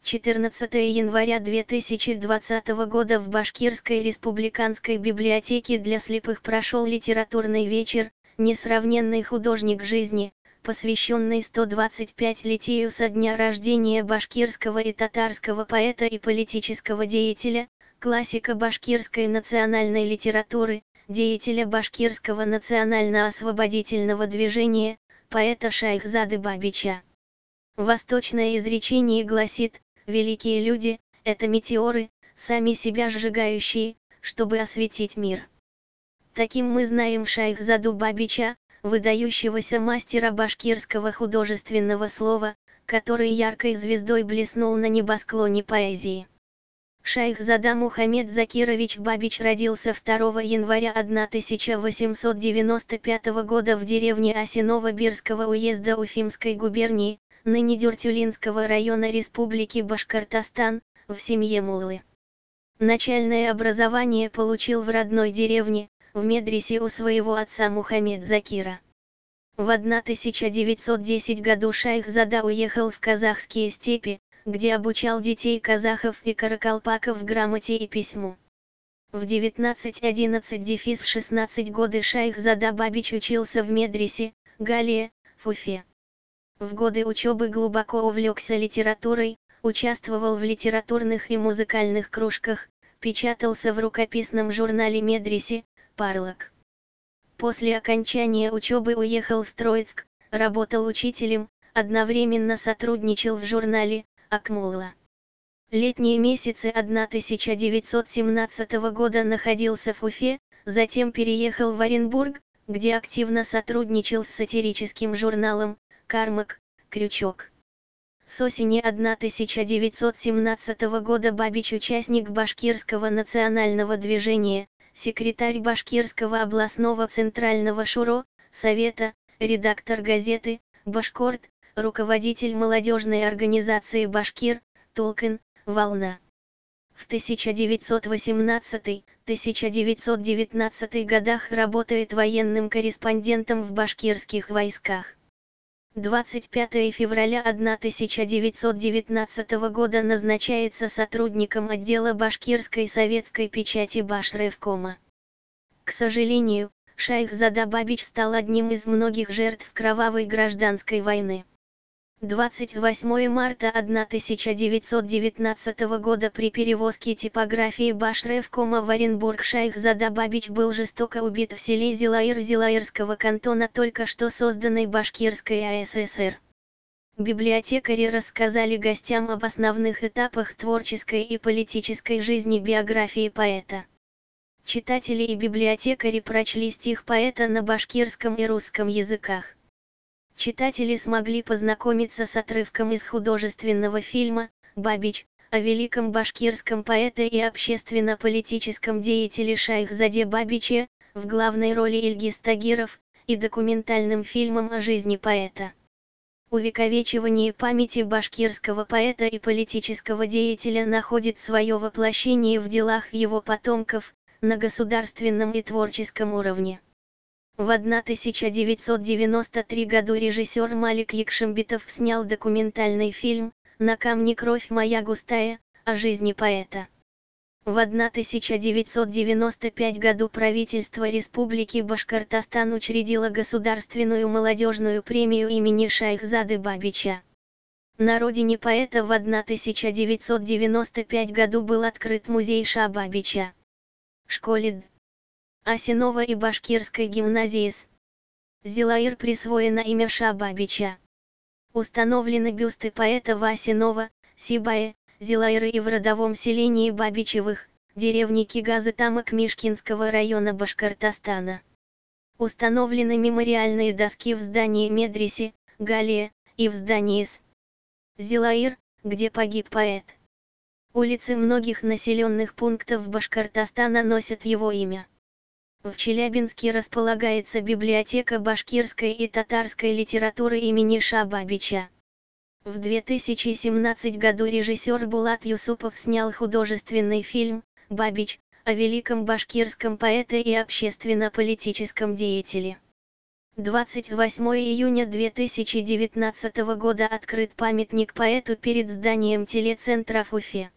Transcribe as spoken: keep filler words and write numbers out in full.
четырнадцатое января две тысячи двадцатого года в Башкирской республиканской библиотеке для слепых прошел литературный вечер «Несравненный художник жизни», посвященный сто двадцать пятилетию со дня рождения башкирского и татарского поэта и политического деятеля, классика башкирской национальной литературы, деятеля башкирского национально-освободительного движения, поэта Шайхзады Бабича. Восточное изречение гласит: «Великие люди – это метеоры, сами себя сжигающие, чтобы осветить мир». Таким мы знаем Шайхзаду Бабича, выдающегося мастера башкирского художественного слова, который яркой звездой блеснул на небосклоне поэзии. Шайхзада Мухаммед Закирович Бабич родился второго января тысяча восемьсот девяносто пятого года в деревне Осиново Бирского уезда Уфимской губернии, ныне Дюртюлинского района Республики Башкортостан, в семье муллы. Начальное образование получил в родной деревне, в медресе у своего отца Мухаммед Закира. В тысяча девятьсот десятом году Шайхзада уехал в казахские степи, где обучал детей казахов и каракалпаков грамоте и письму. В девятнадцать одиннадцать шестнадцать годы Шайхзада Бабич учился в медресе, Галия, в Уфе. В годы учебы глубоко увлекся литературой, участвовал в литературных и музыкальных кружках, печатался в рукописном журнале медресе, Парлак. После окончания учебы уехал в Троицк, работал учителем, одновременно сотрудничал в журнале «Акмулла». Летние месяцы тысяча девятьсот семнадцатого года находился в Уфе, затем переехал в Оренбург, где активно сотрудничал с сатирическим журналом «Кармак», «Крючок». С осени тысяча девятьсот семнадцатого года Бабич участник Башкирского национального движения, секретарь Башкирского областного центрального шуро, совета, редактор газеты «Башкорт», руководитель молодежной организации «Башкир», «Толкин», «Волна». В тысяча девятьсот восемнадцатом — тысяча девятьсот девятнадцатом годах работает военным корреспондентом в башкирских войсках. двадцать пятого февраля тысяча девятьсот девятнадцатого года назначается сотрудником отдела башкирской советской печати Башревкома. К сожалению, Шайхзада Бабич стал одним из многих жертв кровавой гражданской войны. двадцать восьмого марта тысяча девятьсот девятнадцатого года при перевозке типографии Башревкома в Оренбург Шайхзада Бабич был жестоко убит в селе Зилаир Зилаирского кантона только что созданной Башкирской АССР. Библиотекари рассказали гостям об основных этапах творческой и политической жизни биографии поэта. Читатели и библиотекари прочли стих поэта на башкирском и русском языках. Читатели смогли познакомиться с отрывком из художественного фильма «Бабич» о великом башкирском поэте и общественно-политическом деятеле Шайхзаде Бабиче, в главной роли Ильгиз Тагиров, и документальным фильмом о жизни поэта. Увековечивание памяти башкирского поэта и политического деятеля находит свое воплощение в делах его потомков, на государственном и творческом уровне. В тысяча девятьсот девяносто третьем году режиссер Малик Якшембетов снял документальный фильм «На камне кровь моя густая», о жизни поэта. В тысяча девятьсот девяносто пятом году правительство Республики Башкортостан учредило государственную молодежную премию имени Шайхзады Бабича. На родине поэта в тысяча девятьсот девяносто пятом году был открыт музей Ша Бабича. Школе Д. Осиново и Башкирской гимназии С. Зилаир присвоено имя Ша Бабича. Установлены бюсты поэта в Осиново, Сибае, Зилаиры и в родовом селении Бабичевых, деревни Кигазы-Тамак Мишкинского района Башкортостана. Установлены мемориальные доски в здании медресе, Галия, и в здании С. Зилаир, где погиб поэт. Улицы многих населенных пунктов Башкортостана носят его имя. В Челябинске располагается библиотека башкирской и татарской литературы имени Ша Бабича. В две тысячи семнадцатом году режиссер Булат Юсупов снял художественный фильм «Бабич» о великом башкирском поэте и общественно-политическом деятеле. двадцать восьмого июня две тысячи девятнадцатого года открыт памятник поэту перед зданием телецентра в Уфе.